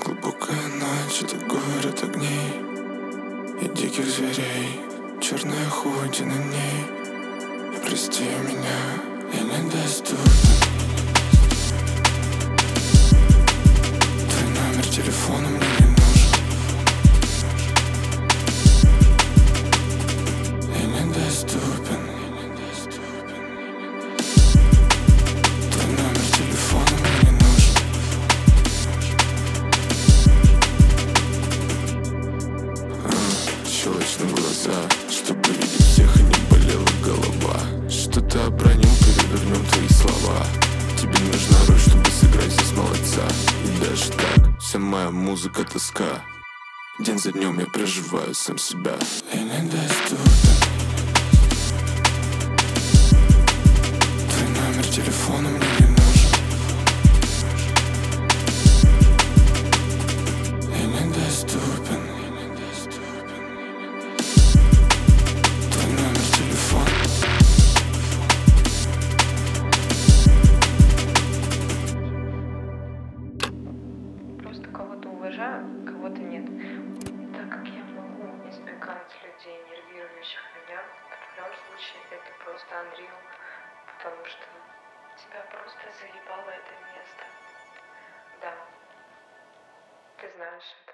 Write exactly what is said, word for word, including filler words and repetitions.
Глубокая ночь, это город огней и диких зверей, черная худи на ней. И прости меня, я недоступен. Твой номер телефона мне не нужен. Я недоступен. Твой номер телефона мне не нужен. а, Щелочные глаза, чтобы видеть всех и не болела голова. Что ты обронил, перевернем твои слова. Тебе нужна роль, чтобы сыграть здесь молодца. И даже так, вся моя музыка тоска. День за днем я проживаю сам себя. Я недоступен. Твой номер телефона мне не нужен. Я недоступен. Твой номер телефона. Просто кого-то уважаю, кого-то нет. Так как я могу избегать людей, нервирующих меня, в твоем случае это просто unreal, потому что тебя просто заебало это место. Да, ты знаешь это.